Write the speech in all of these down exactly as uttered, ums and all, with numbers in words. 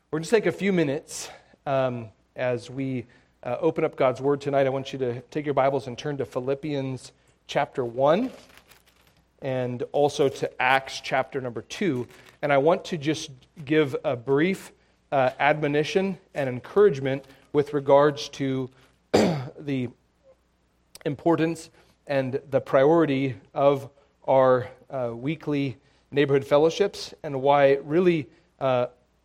We're going to take a few minutes um, as we uh, open up God's Word tonight. I want you to take your Bibles and turn to Philippians chapter one and also to Acts chapter number two. And I want to just give a brief uh, admonition and encouragement with regards to the importance and the priority of our uh, weekly neighborhood fellowships, and why really uh,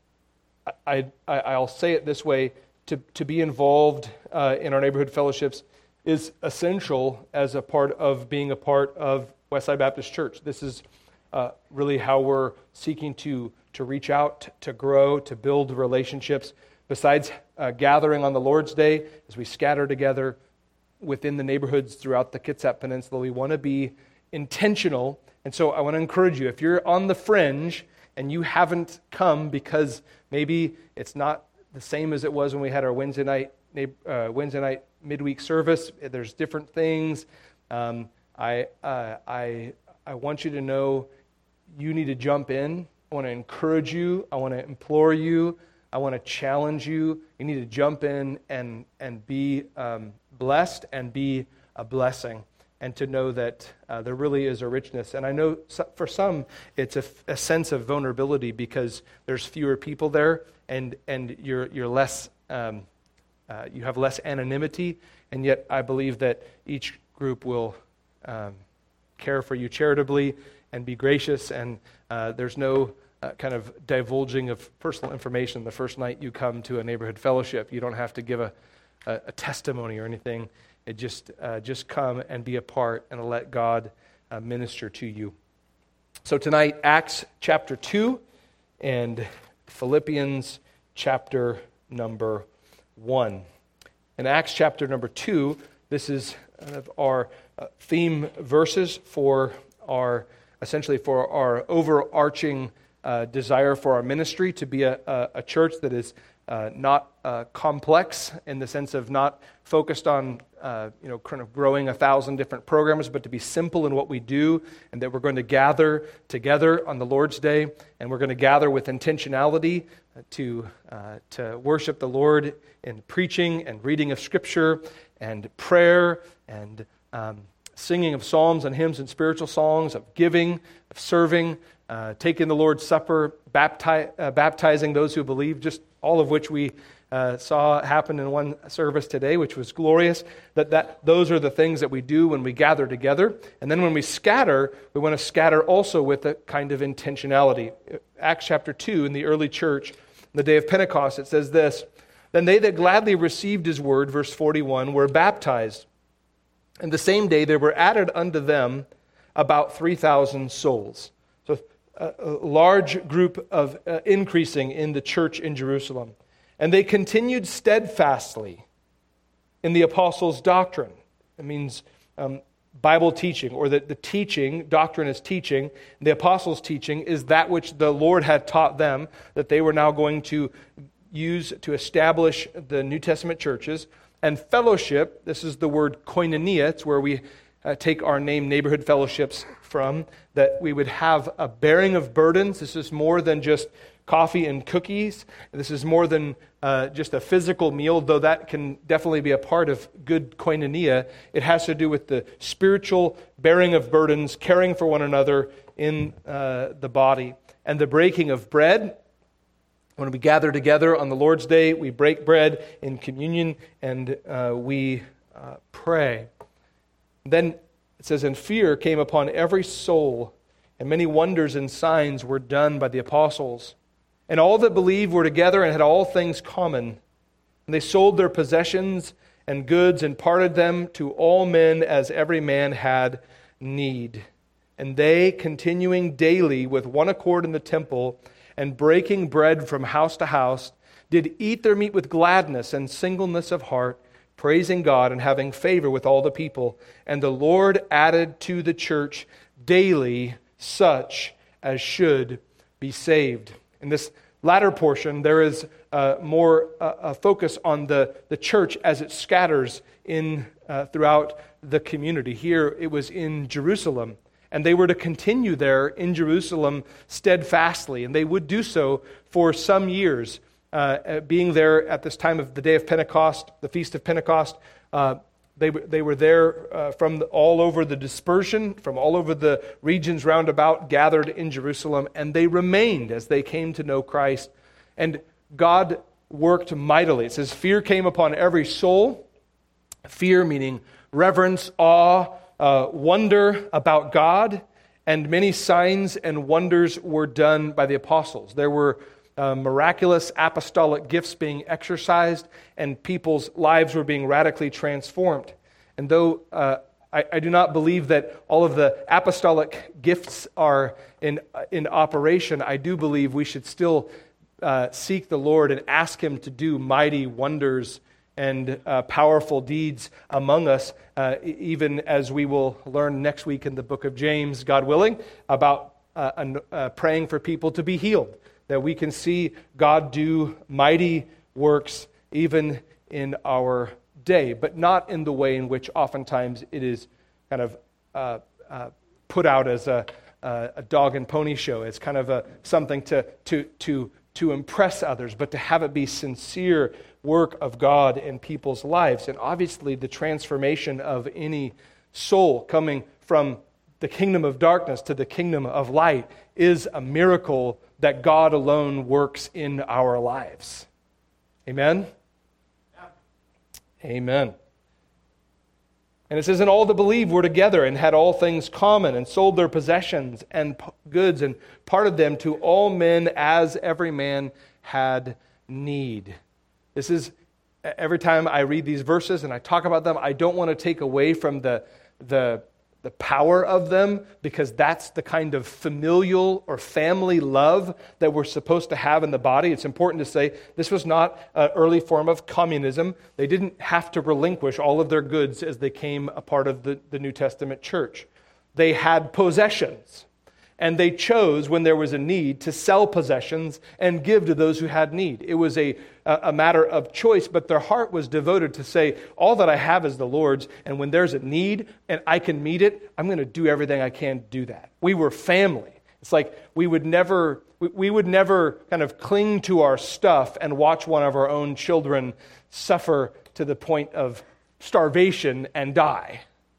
I, I, I'll say it this way, to, to be involved uh, in our neighborhood fellowships is essential as a part of being a part of Westside Baptist Church. This is uh, really how we're seeking to, to reach out, to grow, to build relationships. Besides uh, gathering on the Lord's Day, as we scatter together within the neighborhoods throughout the Kitsap Peninsula, we want to be intentional. And so I want to encourage you, if you're on the fringe and you haven't come because maybe it's not the same as it was when we had our Wednesday night uh, Wednesday night midweek service, there's different things. Um, I uh, I I want you to know you need to jump in. I want to encourage you. I want to implore you. I want to challenge you. You need to jump in and and be um, blessed and be a blessing, and to know that uh, there really is a richness. And I know for some, it's a, a sense of vulnerability because there's fewer people there, and and you're you're less, um, uh, you have less anonymity, and yet I believe that each group will um, care for you charitably and be gracious, and uh, there's no uh, kind of divulging of personal information the first night you come to a neighborhood fellowship. You don't have to give a, a, a testimony or anything. It just uh, just come and be a part and let God uh, minister to you. So tonight, Acts chapter two and Philippians chapter number one. In Acts chapter number two, this is kind of our uh, theme verses for our, essentially for our overarching uh, desire for our ministry to be a, a, a church that is Uh, not uh, complex in the sense of not focused on, uh, you know, kind of growing a thousand different programs, but to be simple in what we do, and that we're going to gather together on the Lord's Day, and we're going to gather with intentionality to uh, to worship the Lord in preaching and reading of Scripture and prayer and um, singing of psalms and hymns and spiritual songs, of giving, of serving, uh, taking the Lord's Supper, bapti- uh, baptizing those who believe, just all of which we uh, saw happen in one service today, which was glorious. That that those are the things that we do when we gather together. And then when we scatter, we want to scatter also with a kind of intentionality. Acts chapter two, in the early church, the day of Pentecost, it says this: "Then they that gladly received his word," verse forty-one, "were baptized. And the same day there were added unto them about three thousand souls." So a, a large group of uh, increasing in the church in Jerusalem. "And they continued steadfastly in the apostles' doctrine." It means um, Bible teaching, or that the teaching, doctrine is teaching. The apostles' teaching is that which the Lord had taught them, that they were now going to use to establish the New Testament churches. "And fellowship," this is the word koinonia, it's where we uh, take our name neighborhood fellowships from, that we would have a bearing of burdens. This is more than just coffee and cookies. This is more than uh, just a physical meal, though that can definitely be a part of good koinonia. It has to do with the spiritual bearing of burdens, caring for one another in uh, the body. "And the breaking of bread." When we gather together on the Lord's Day, we break bread in communion, and uh, we uh, pray. Then it says, "And fear came upon every soul, and many wonders and signs were done by the apostles. And all that believed were together and had all things common. And they sold their possessions and goods and parted them to all men as every man had need. And they, continuing daily with one accord in the temple, and breaking bread from house to house, did eat their meat with gladness and singleness of heart, praising God and having favor with all the people. And the Lord added to the church daily such as should be saved." In this latter portion, there is uh, more uh, a focus on the, the church as it scatters in uh, throughout the community. Here it was in Jerusalem. And they were to continue there in Jerusalem steadfastly. And they would do so for some years. uh, being there at this time of the day of Pentecost, the Feast of Pentecost. Uh, they, they were there uh, from the, all over the dispersion, from all over the regions round about, gathered in Jerusalem, and they remained as they came to know Christ. And God worked mightily. It says, fear came upon every soul. Fear meaning reverence, awe, uh, wonder about God, and many signs and wonders were done by the apostles. There were uh, miraculous apostolic gifts being exercised, and people's lives were being radically transformed. And though uh, I, I do not believe that all of the apostolic gifts are in in operation, I do believe we should still uh, seek the Lord and ask Him to do mighty wonders and uh, powerful deeds among us, uh, even as we will learn next week in the book of James, God willing, about uh, uh, praying for people to be healed, that we can see God do mighty works even in our day, but not in the way in which oftentimes it is kind of uh, uh, put out as a, uh, a dog and pony show. It's kind of a, something to, to, to, to impress others, but to have it be sincere work of God in people's lives. And obviously the transformation of any soul coming from the kingdom of darkness to the kingdom of light is a miracle that God alone works in our lives. Amen? Yeah. Amen. And it says, and all that believed were together and had all things common and sold their possessions and goods and parted them to all men as every man had need. This is, every time I read these verses and I talk about them, I don't want to take away from the, the, the power of them, because that's the kind of familial or family love that we're supposed to have in the body. It's important to say this was not an early form of communism. They didn't have to relinquish all of their goods as they came a part of the, the New Testament church. They had possessions. And they chose, when there was a need, to sell possessions and give to those who had need. It was a, a matter of choice, but their heart was devoted to say, all that I have is the Lord's, and when there's a need and I can meet it, I'm going to do everything I can to do that. We were family. It's like we would never, we, we would never kind of cling to our stuff and watch one of our own children suffer to the point of starvation and die.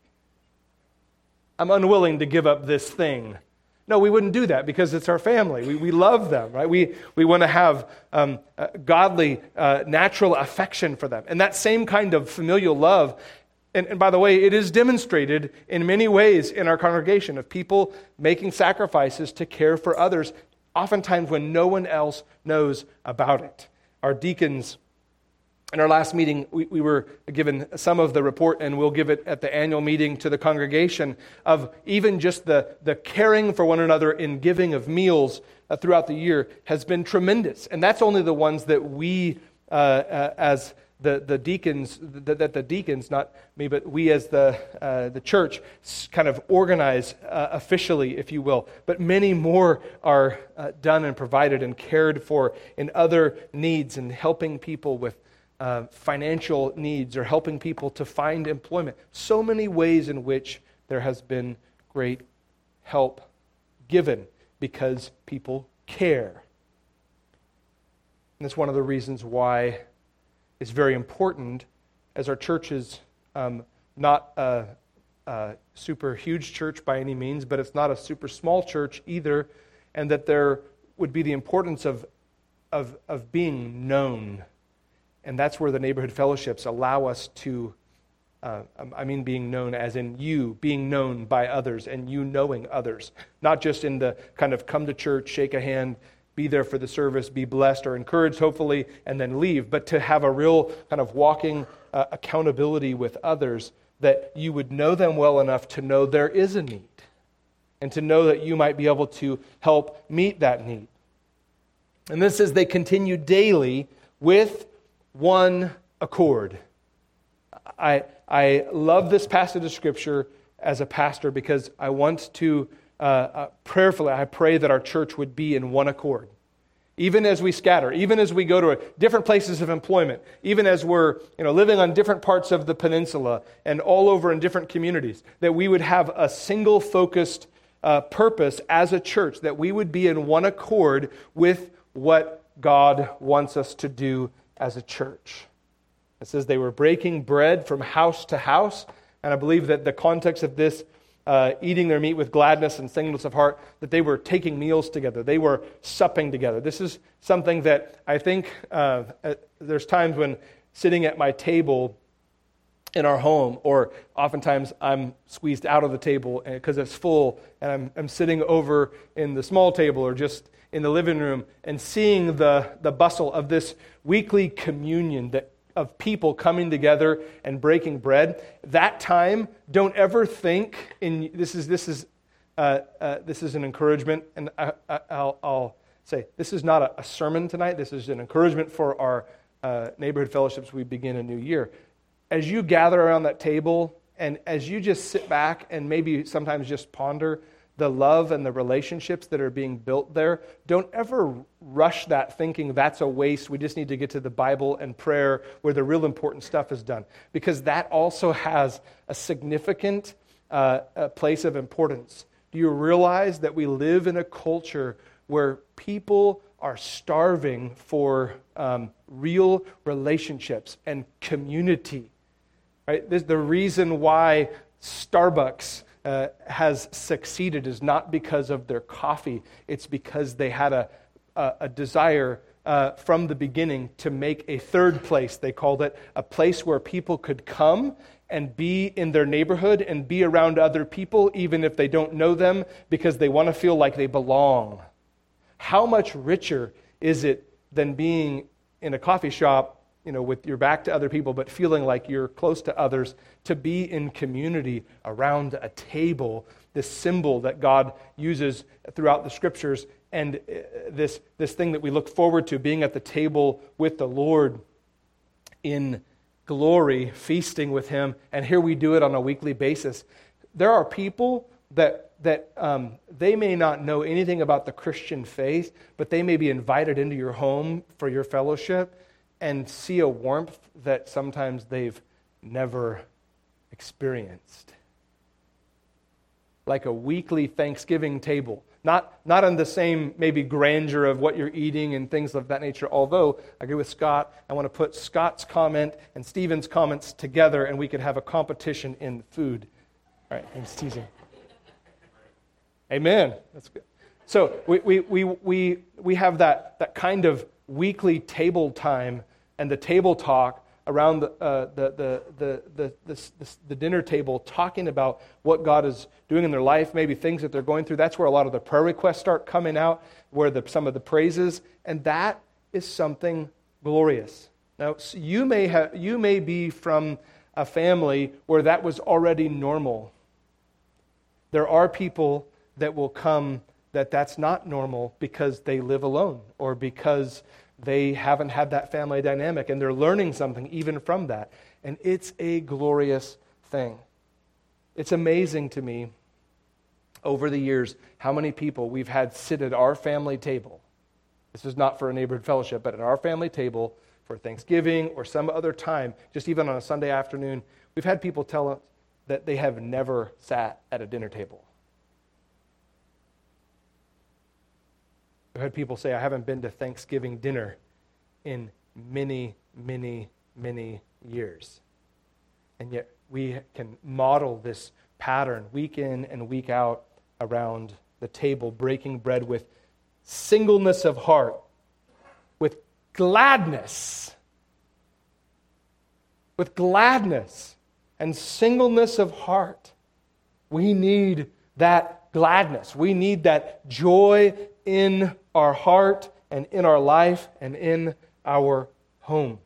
I'm unwilling to give up this thing. No, we wouldn't do that because it's our family. We we love them, right? We we want to have um, uh, godly, uh, natural affection for them. And that same kind of familial love, and, and by the way, it is demonstrated in many ways in our congregation of people making sacrifices to care for others, oftentimes when no one else knows about it. Our deacons, in our last meeting, we, we were given some of the report, and we'll give it at the annual meeting to the congregation, of even just the, the caring for one another in giving of meals uh, throughout the year has been tremendous. And that's only the ones that we, uh, uh, as the, the deacons, that the, the deacons, not me, but we as the, uh, the church kind of organize uh, officially, if you will. But many more are uh, done and provided and cared for in other needs, and helping people with Uh, financial needs, or helping people to find employment. So many ways in which there has been great help given because people care. And that's one of the reasons why it's very important, as our church is um, not a, a super huge church by any means, but it's not a super small church either, and that there would be the importance of of, of being known. And that's where the neighborhood fellowships allow us to, uh, I mean being known as in you being known by others and you knowing others. Not just in the kind of come to church, shake a hand, be there for the service, be blessed or encouraged hopefully, and then leave. But to have a real kind of walking uh, accountability with others, that you would know them well enough to know there is a need. And to know that you might be able to help meet that need. And this is they continue daily with one accord. I I love this passage of Scripture as a pastor because I want to uh, uh, prayerfully, I pray that our church would be in one accord. Even as we scatter, even as we go to different places of employment, even as we're you know living on different parts of the peninsula and all over in different communities, that we would have a single focused uh, purpose as a church, that we would be in one accord with what God wants us to do as a church. It says they were breaking bread from house to house, and I believe that the context of this, uh, eating their meat with gladness and singleness of heart, that they were taking meals together. They were supping together. This is something that I think uh, uh, there's times when sitting at my table in our home, or oftentimes I'm squeezed out of the table because it's full, and I'm, I'm sitting over in the small table or just in the living room and seeing the, the bustle of this weekly communion that of people coming together and breaking bread. That time, don't ever think in this is this is uh, uh, this is an encouragement, and I, I, I'll, I'll say this is not a, a sermon tonight. This is an encouragement for our uh, neighborhood fellowships. We begin a new year. As you gather around that table, and as you just sit back and maybe sometimes just ponder the love and the relationships that are being built there, don't ever rush that thinking that's a waste. We just need to get to the Bible and prayer where the real important stuff is done. Because that also has a significant uh, a place of importance. Do you realize that we live in a culture where people are starving for um, real relationships and community? Right? This, the reason why Starbucks Uh, has succeeded is not because of their coffee. It's because they had a, a, a desire uh, from the beginning to make a third place. They called it a place where people could come and be in their neighborhood and be around other people, even if they don't know them, because they want to feel like they belong. How much richer is it than being in a coffee shop, you know, with your back to other people, but feeling like you're close to others, to be in community around a table, this symbol that God uses throughout the Scriptures, and this, this thing that we look forward to, being at the table with the Lord in glory, feasting with Him, and here we do it on a weekly basis. There are people that, that um, they may not know anything about the Christian faith, but they may be invited into your home for your fellowship, and see a warmth that sometimes they've never experienced. Like a weekly Thanksgiving table. Not, not on the same maybe grandeur of what you're eating and things of that nature, although I agree with Scott, I want to put Scott's comment and Stephen's comments together and we could have a competition in food. All right, I'm just teasing. Amen. That's good. So we we we we, we have that, that kind of weekly table time and the table talk around the, uh, the, the, the, the, the, the, the dinner table, talking about what God is doing in their life, maybe things that they're going through. That's where a lot of the prayer requests start coming out, where the, some of the praises, and that is something glorious. Now, you may have, you may be from a family where that was already normal. There are people that will come that that's not normal because they live alone or because they haven't had that family dynamic and they're learning something even from that. And it's a glorious thing. It's amazing to me over the years how many people we've had sit at our family table. This is not for a neighborhood fellowship, but at our family table for Thanksgiving or some other time, just even on a Sunday afternoon, we've had people tell us that they have never sat at a dinner table. I've had people say, I haven't been to Thanksgiving dinner in many, many, many years. And yet we can model this pattern week in and week out around the table, breaking bread with singleness of heart, with gladness, with gladness and singleness of heart. We need that gladness. We need that joy in our heart and in our life and in our home.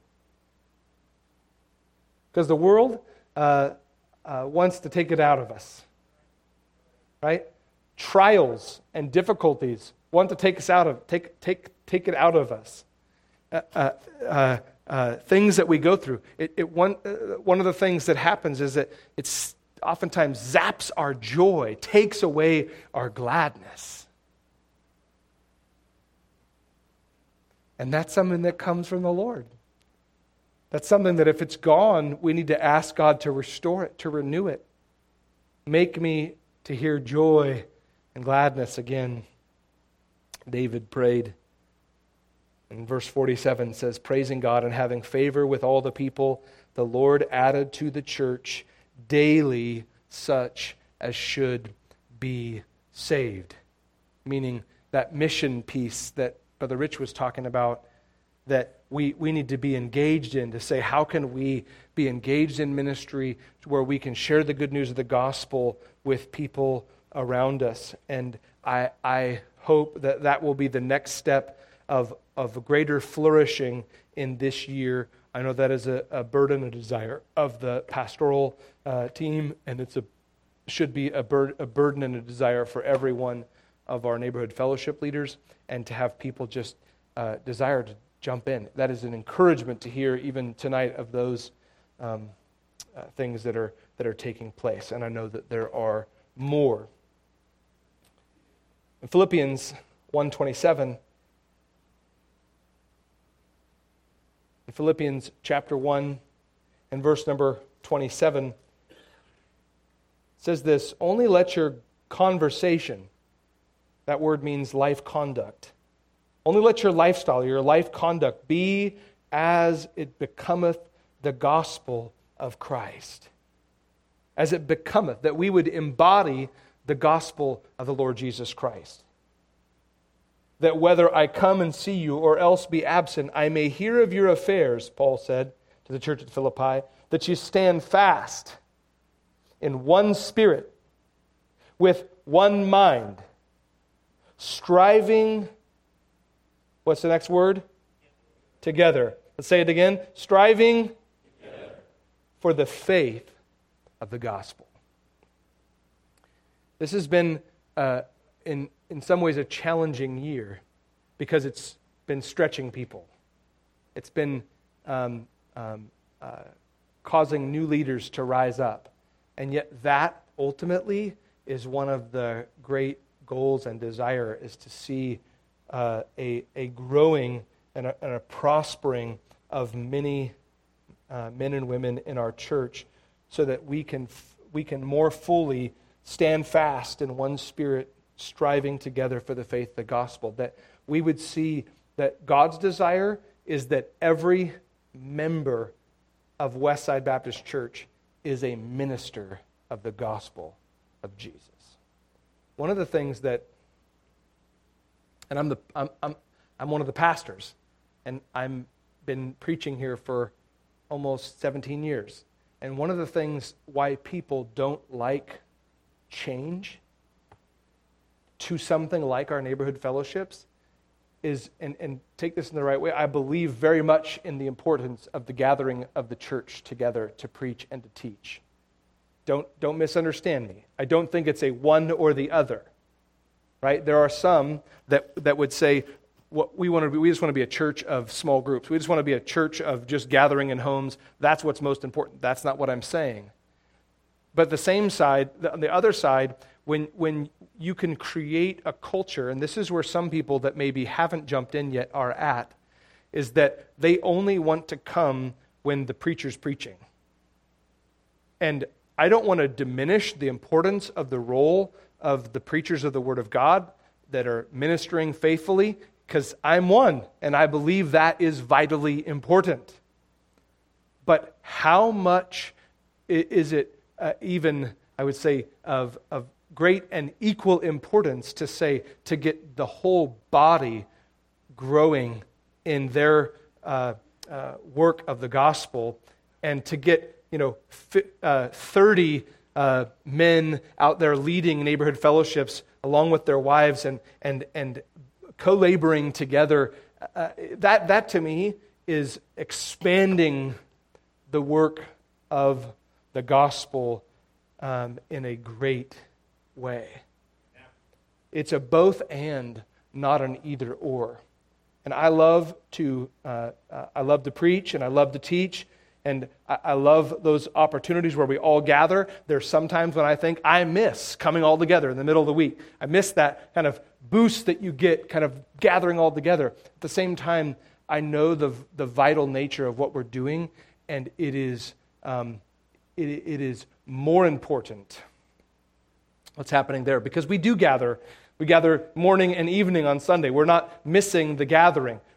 Because the world uh, uh, wants to take it out of us, right? Trials and difficulties want to take us out of take take take it out of us. Uh, uh, uh, uh, things that we go through. It, it one uh, one of the things that happens is that it's oftentimes zaps our joy, takes away our gladness. And that's something that comes from the Lord. That's something that if it's gone, we need to ask God to restore it, to renew it. Make me to hear joy and gladness again, David prayed. And verse forty-seven says, praising God and having favor with all the people, the Lord added to the church daily such as should be saved. Meaning that mission piece that Brother Rich was talking about, that we, we need to be engaged in, to say, how can we be engaged in ministry where we can share the good news of the gospel with people around us. And I, I hope that that will be the next step of, of greater flourishing in this year. I know that is a, a burden, a desire of the pastoral uh, team, and it's a should be a, bur- a burden and a desire for every one of our neighborhood fellowship leaders, and to have people just uh, desire to jump in. That is an encouragement to hear even tonight of those um, uh, things that are that are taking place, and I know that there are more. In Philippians one twenty-seven, in Philippians chapter one and verse number twenty-seven, it says this, only let your conversation, that word means life conduct, only let your lifestyle, your life conduct be as it becometh the gospel of Christ. As it becometh, that we would embody the gospel of the Lord Jesus Christ. That whether I come and see you or else be absent, I may hear of your affairs, Paul said to the church at Philippi, that you stand fast in one spirit, with one mind, striving, what's the next word? Together. Let's say it again. Striving together for the faith of the gospel. This has been, uh, in, in some ways, a challenging year because it's been stretching people. It's been um, um, uh, causing new leaders to rise up. And yet that ultimately is one of the great goals and desire, is to see uh, a, a growing and a, and a prospering of many uh, men and women in our church, so that we can f- we can more fully stand fast in one spirit, striving together for the faith of the gospel. That we would see that God's desire is that every member of Westside Baptist Church is a minister of the gospel of Jesus. One of the things that, and I'm the I'm I'm I'm one of the pastors, and I'm been preaching here for almost seventeen years. And one of the things why people don't like change to something like our neighborhood fellowships is, and, and take this in the right way, I believe very much in the importance of the gathering of the church together to preach and to teach. Don't, don't misunderstand me. I don't think it's a one or the other, right? There are some that, that would say, what we want to be, we just want to be a church of small groups. We just want to be a church of just gathering in homes. That's what's most important. That's not what I'm saying. But the same side, on the other side, when when you can create a culture, and this is where some people that maybe haven't jumped in yet are at, is that they only want to come when the preacher's preaching. And I don't want to diminish the importance of the role of the preachers of the Word of God that are ministering faithfully, because I'm one, and I believe that is vitally important. But how much is it uh, even, I would say, of, of great and equal importance to say, to get the whole body growing in their uh, uh, work of the gospel, and to get, you know, fi- uh, thirty uh, men out there leading neighborhood fellowships along with their wives and and and co-laboring together, uh, that, that to me is expanding the work of the gospel um, in a great way. It's a both and, not an either or. And I love to uh, uh, I love to preach and I love to teach, and I, I love those opportunities where we all gather. There's sometimes when I think I miss coming all together in the middle of the week. I miss that kind of boost that you get kind of gathering all together. At the same time, I know the the vital nature of what we're doing, and it is um, it, it is more important what's happening there, because we do gather. We gather morning and evening on Sunday. We're not missing the gathering.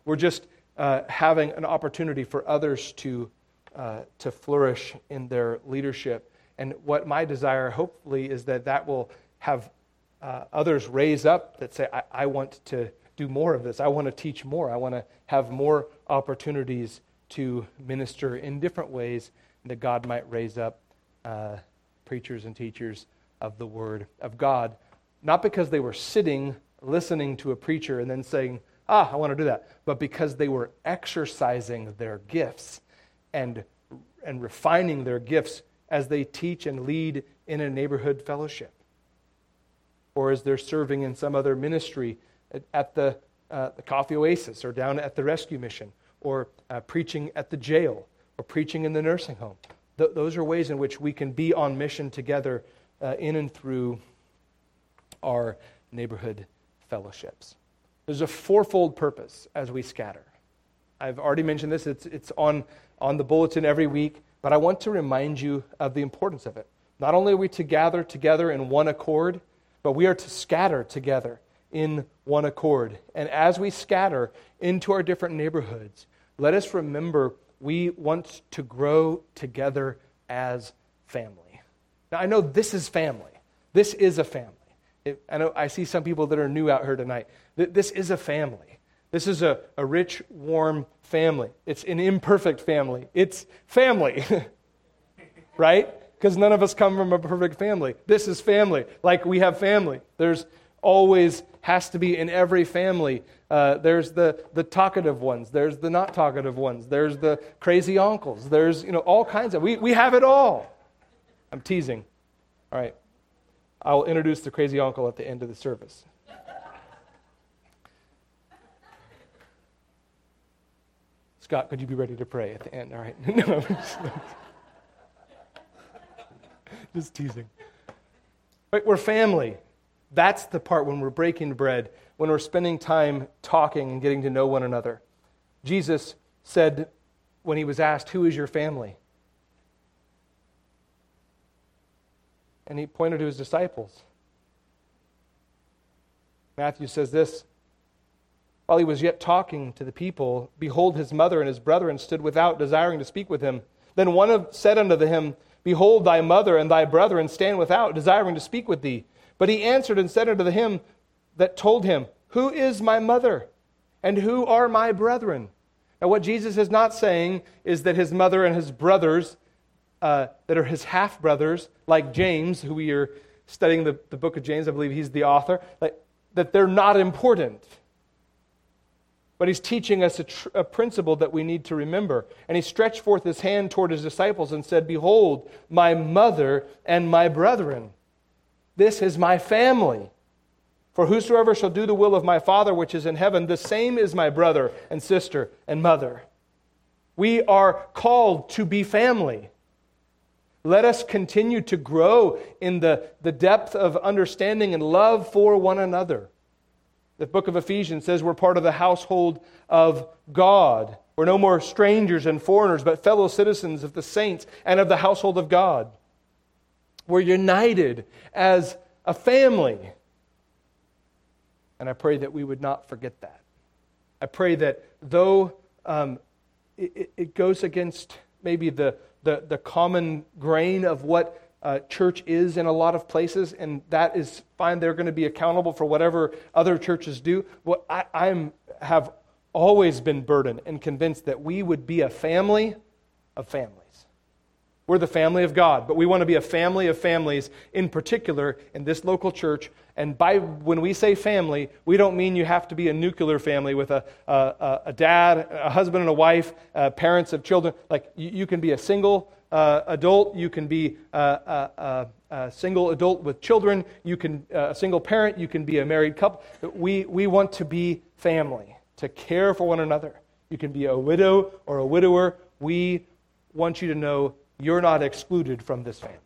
We're just uh, having an opportunity for others to uh, to flourish in their leadership. And what my desire, hopefully, is that that will have uh, others raise up that say, I, I want to do more of this. I want to teach more. I want to have more opportunities to minister in different ways, and that God might raise up uh, preachers and teachers of the Word of God. Not because they were sitting, listening to a preacher and then saying, ah, I want to do that, but because they were exercising their gifts and, and refining their gifts as they teach and lead in a neighborhood fellowship, or as they're serving in some other ministry at, at the, uh, the Coffee Oasis, or down at the Rescue Mission, or uh, preaching at the jail, or preaching in the nursing home. Th- those are ways in which we can be on mission together uh, in and through our neighborhood fellowships. There's a fourfold purpose as we scatter. I've already mentioned this. It's, it's on, on the bulletin every week, but I want to remind you of the importance of it. Not only are we to gather together in one accord, but we are to scatter together in one accord. And as we scatter into our different neighborhoods, let us remember we want to grow together as family. Now, I know this is family. This is a family. It, I know I see some people that are new out here tonight. This is a family. This is a, a rich, warm family. It's an imperfect family. It's family, right? Because none of us come from a perfect family. This is family, like we have family. There's always has to be in every family. Uh, there's the, the talkative ones. There's the not talkative ones. There's the crazy uncles. There's, you know, all kinds of, we, we have it all. I'm teasing. All right. I'll introduce the crazy uncle at the end of the service. Scott, could you be ready to pray at the end? All right. No, just, just teasing. Right, we're family. That's the part when we're breaking bread, when we're spending time talking and getting to know one another. Jesus said when he was asked, who is your family? And he pointed to his disciples. Matthew says this, while he was yet talking to the people, behold, his mother and his brethren stood without, desiring to speak with him. Then one of, said unto him, behold, thy mother and thy brethren stand without, desiring to speak with thee. But he answered and said unto him that told him, who is my mother, and who are my brethren? Now what Jesus is not saying is that his mother and his brothers, uh, that are his half-brothers, like James, who we are studying the, the book of James, I believe he's the author, like, that they're not important. But he's teaching us a, tr- a principle that we need to remember. And he stretched forth his hand toward his disciples and said, behold, my mother and my brethren. This is my family. For whosoever shall do the will of my Father which is in heaven, the same is my brother and sister and mother. We are called to be family. Let us continue to grow in the, the depth of understanding and love for one another. The book of Ephesians says we're part of the household of God. We're no more strangers and foreigners, but fellow citizens of the saints and of the household of God. We're united as a family. And I pray that we would not forget that. I pray that though um, it, it goes against maybe the, the, the common grain of what uh, church is in a lot of places, and that is fine, they're going to be accountable for whatever other churches do. Well, I I'm, have always been burdened and convinced that we would be a family of families. We're the family of God, but we want to be a family of families, in particular in this local church. And by when we say family, we don't mean you have to be a nuclear family with a a, a dad, a husband and a wife, uh, parents of children. Like you, you can be a single uh, adult, you can be a, a, a, a single adult with children, you can uh, a single parent, you can be a married couple. We we want to be family, to care for one another. You can be a widow or a widower. We want you to know you're not excluded from this family.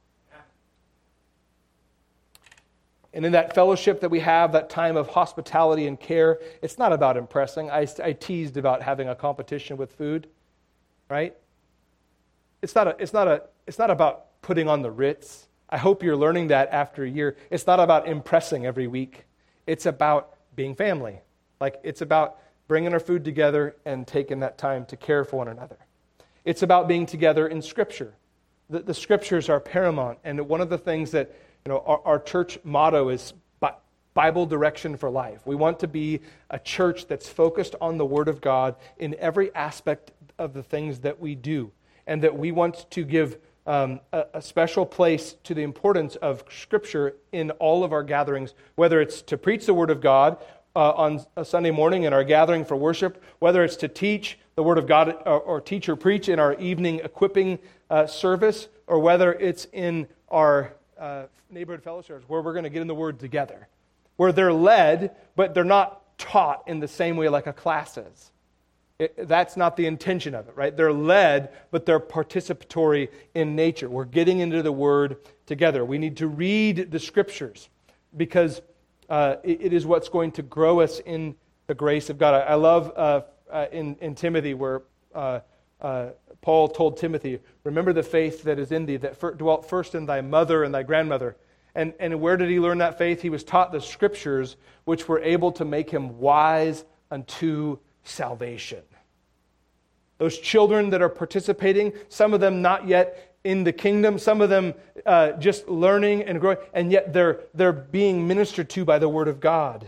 And in that fellowship that we have, that time of hospitality and care, it's not about impressing. I, I teased about having a competition with food, right? It's not a, it's not a, it's not about putting on the Ritz. I hope you're learning that after a year. It's not about impressing every week. It's about being family. Like it's about bringing our food together and taking that time to care for one another. It's about being together in Scripture. The, the Scriptures are paramount, and one of the things that you know our, our church motto is Bible direction for life. We want to be a church that's focused on the Word of God in every aspect of the things that we do, and that we want to give um, a, a special place to the importance of Scripture in all of our gatherings, whether it's to preach the Word of God uh, on a Sunday morning in our gathering for worship, whether it's to teach the Word of God or, or teach or preach in our evening equipping uh, service, or whether it's in our uh, neighborhood fellowships where we're going to get in the Word together, where they're led, but they're not taught in the same way like a class is. It, that's not the intention of it, right? They're led, but they're participatory in nature. We're getting into the Word together. We need to read the Scriptures because uh, it, it is what's going to grow us in the grace of God. I, I love uh, uh, in, in Timothy where uh, uh, Paul told Timothy, remember the faith that is in thee, that for, dwelt first in thy mother and thy grandmother. And, and where did he learn that faith? He was taught the Scriptures, which were able to make him wise unto salvation. Those children that are participating, some of them not yet in the kingdom, some of them uh, just learning and growing, and yet they're, they're being ministered to by the Word of God.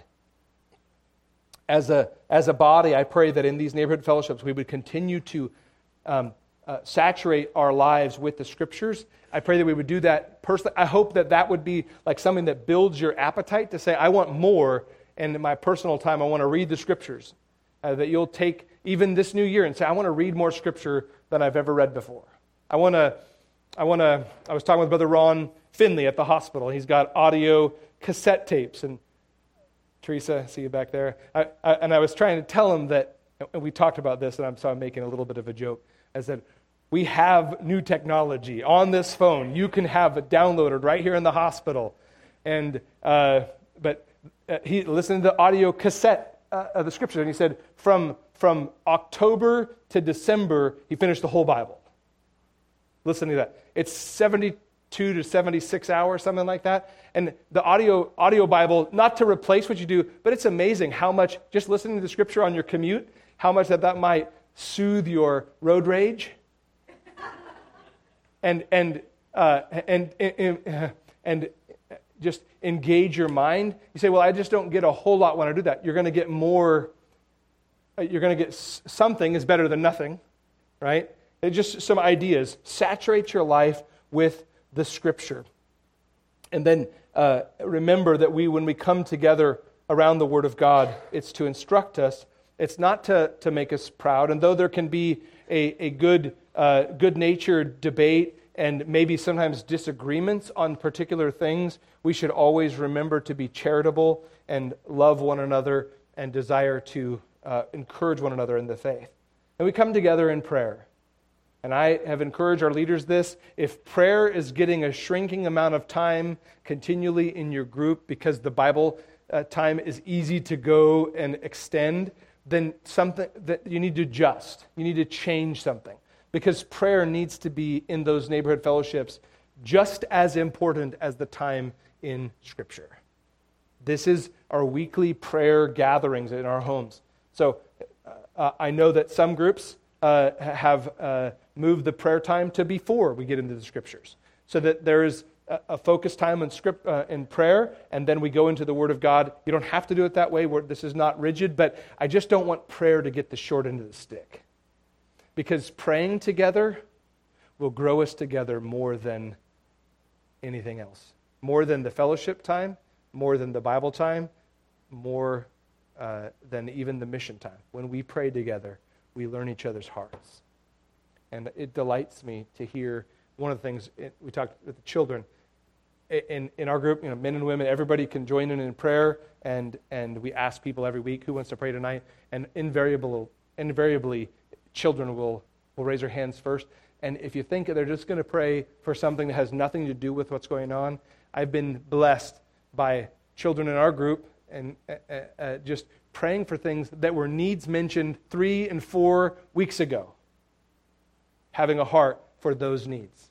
As a, as a body, I pray that in these neighborhood fellowships, we would continue to um, uh, saturate our lives with the Scriptures. I pray that we would do that personally. I hope that that would be like something that builds your appetite to say, I want more, and in my personal time, I want to read the Scriptures. Uh, that you'll take even this new year and say, I want to read more Scripture than I've ever read before. I want to, I want to, I was talking with Brother Ron Finley at the hospital. He's got audio cassette tapes. And Teresa, I see you back there. I, I, and I was trying to tell him that, and we talked about this, and I'm, so I'm making a little bit of a joke. I said, we have new technology on this phone. You can have it downloaded right here in the hospital. And uh, but uh, he listened to the audio cassette uh, of the Scripture, and he said from from October to December, he finished the whole Bible. Listen to that. It's seventy-two to seventy-six hours, something like that. And the audio audio Bible, not to replace what you do, but it's amazing how much, just listening to the Scripture on your commute, how much that that might soothe your road rage. And and, uh, and and and just engage your mind. You say, well, I just don't get a whole lot when I do that. You're going to get more. You're going to get something is better than nothing, right? It's just some ideas. Saturate your life with the Scripture, and then uh, remember that we, when we come together around the Word of God, it's to instruct us. It's not to to make us proud. And though there can be a a good uh, good-natured debate and maybe sometimes disagreements on particular things, we should always remember to be charitable and love one another and desire to uh, encourage one another in the faith. And we come together in prayer. And I have encouraged our leaders this: if prayer is getting a shrinking amount of time continually in your group because the Bible uh, time is easy to go and extend, then something that you need to adjust. You need to change something. Because prayer needs to be in those neighborhood fellowships just as important as the time in Scripture. This is our weekly prayer gatherings in our homes. So uh, I know that some groups uh, have uh, moved the prayer time to before we get into the Scriptures, so that there is a, a focused time in script uh, in prayer, and then we go into the Word of God. You don't have to do it that way. We're, this is not rigid, but I just don't want prayer to get the short end of the stick. Because praying together will grow us together more than anything else. More than the fellowship time, more than the Bible time, more uh, than even the mission time. When we pray together, we learn each other's hearts. And it delights me to hear one of the things, we talked with the children, in, in our group, you know, men and women, everybody can join in in prayer, and, and we ask people every week, who wants to pray tonight? And invariably, invariably children will, will raise their hands first. And if you think they're just going to pray for something that has nothing to do with what's going on, I've been blessed by children in our group and uh, uh, just praying for things that were needs mentioned three and four weeks ago. Having a heart for those needs.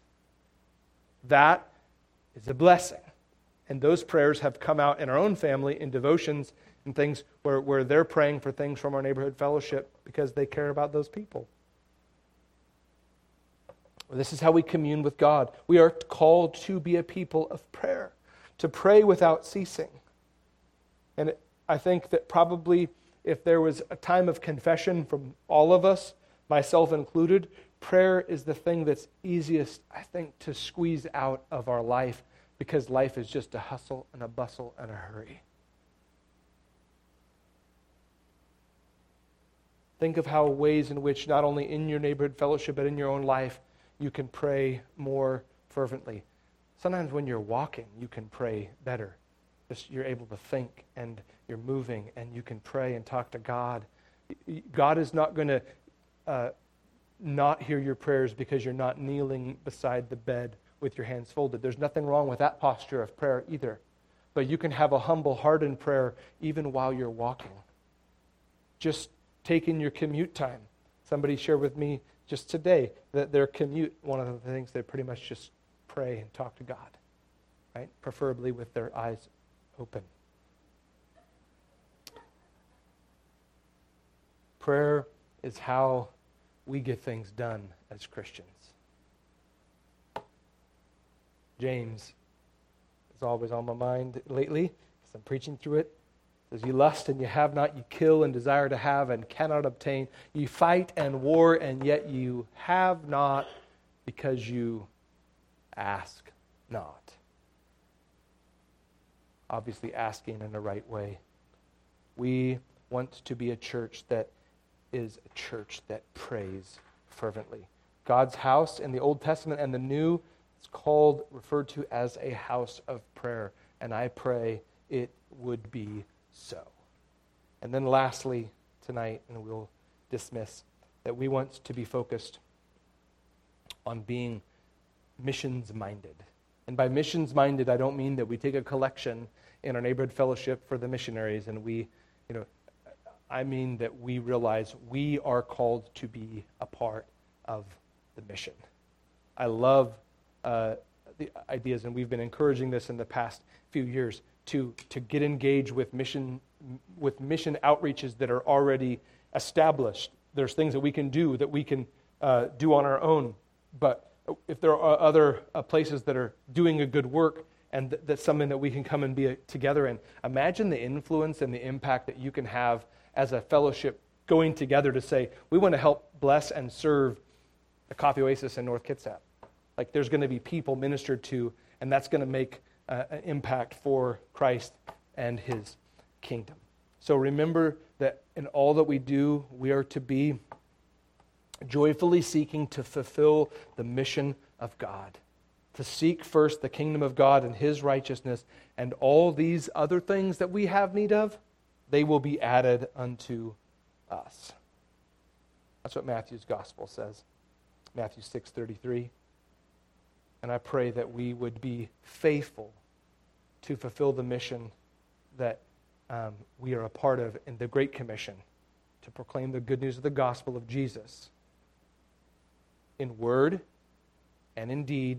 That is a blessing. And those prayers have come out in our own family in devotions and things where, where they're praying for things from our neighborhood fellowship because they care about those people. This is how we commune with God. We are called to be a people of prayer, to pray without ceasing. And it, I think that probably if there was a time of confession from all of us, myself included, prayer is the thing that's easiest, I think, to squeeze out of our life because life is just a hustle and a bustle and a hurry. Think of how ways in which not only in your neighborhood fellowship but in your own life you can pray more fervently. Sometimes when you're walking, you can pray better. Just you're able to think and you're moving and you can pray and talk to God. God is not going to uh, not hear your prayers because you're not kneeling beside the bed with your hands folded. There's nothing wrong with that posture of prayer either. But you can have a humble heart in prayer even while you're walking. Just take in your commute time. Somebody shared with me just today that their commute, one of the things they pretty much just pray and talk to God, right? Preferably with their eyes open. Prayer is how we get things done as Christians. James is always on my mind lately because I'm preaching through it. It says, you lust and you have not, you kill and desire to have and cannot obtain. You fight and war and yet you have not because you ask not. Obviously asking in the right way. We want to be a church that is a church that prays fervently. God's house in the Old Testament and the New is called, referred to as a house of prayer. And I pray it would be so. And then lastly, tonight, and we'll dismiss, that we want to be focused on being missions-minded. And by missions-minded, I don't mean that we take a collection in our neighborhood fellowship for the missionaries and we, you know, I mean that we realize we are called to be a part of the mission. I love uh, the ideas, and we've been encouraging this in the past few years, to, to get engaged with mission with mission outreaches that are already established. There's things that we can do that we can uh, do on our own, but if there are other uh, places that are doing a good work, and th- that's something that we can come and be a, together in. Imagine the influence and the impact that you can have as a fellowship going together to say, we want to help bless and serve the Coffee Oasis in North Kitsap. Like there's going to be people ministered to, and that's going to make uh, an impact for Christ and his kingdom. So remember that in all that we do, we are to be joyfully seeking to fulfill the mission of God. To seek first the kingdom of God and his righteousness, and all these other things that we have need of, they will be added unto us. That's what Matthew's gospel says. Matthew six thirty-three. And I pray that we would be faithful to fulfill the mission that um, we are a part of in the Great Commission, to proclaim the good news of the gospel of Jesus in word and in deed,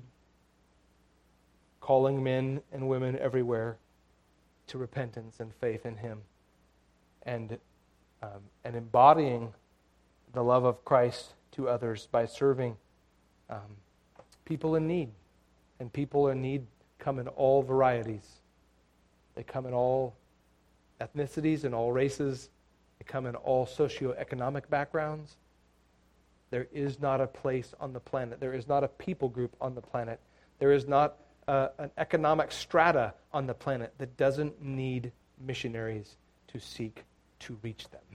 calling men and women everywhere to repentance and faith in him, and um, and embodying the love of Christ to others by serving um, people in need. And people in need come in all varieties. They come in all ethnicities and all races. They come in all socioeconomic backgrounds. There is not a place on the planet, there is not a people group on the planet, there is not uh, an economic strata on the planet that doesn't need missionaries to seek to reach them.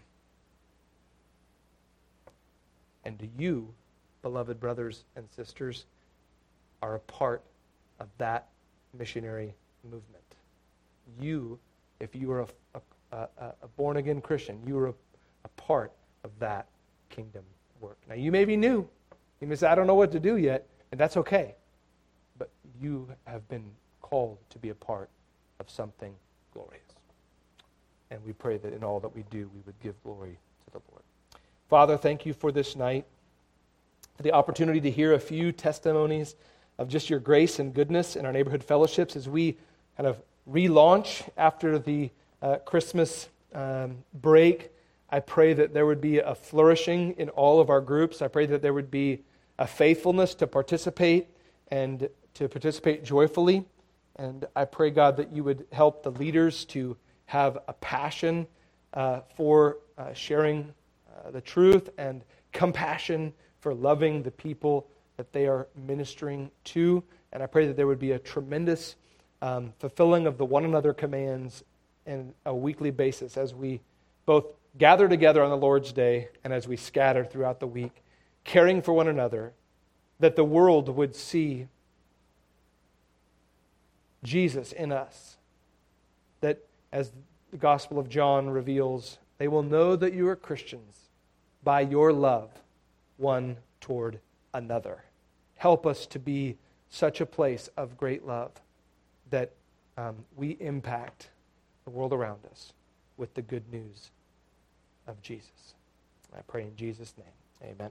And you, beloved brothers and sisters, are a part of that missionary movement. You, if you are a, a, a, a born-again Christian, you are a, a part of that kingdom work. Now, you may be new. You may say, I don't know what to do yet, and that's okay. But you have been called to be a part of something glorious. And we pray that in all that we do, we would give glory to the Lord. Father, thank you for this night, for the opportunity to hear a few testimonies of just your grace and goodness in our neighborhood fellowships as we kind of relaunch after the uh, Christmas um, break, I pray that there would be a flourishing in all of our groups. I pray that there would be a faithfulness to participate and to participate joyfully. And I pray, God, that you would help the leaders to have a passion uh, for uh, sharing uh, the truth and compassion for loving the people that they are ministering to. And I pray that there would be a tremendous um, fulfilling of the one another commands on a weekly basis as we both gather together on the Lord's Day and as we scatter throughout the week, caring for one another, that the world would see Jesus in us. That, as the Gospel of John reveals, they will know that you are Christians by your love one toward another. Help us to be such a place of great love that um, we impact the world around us with the good news of Jesus. I pray in Jesus' name. Amen.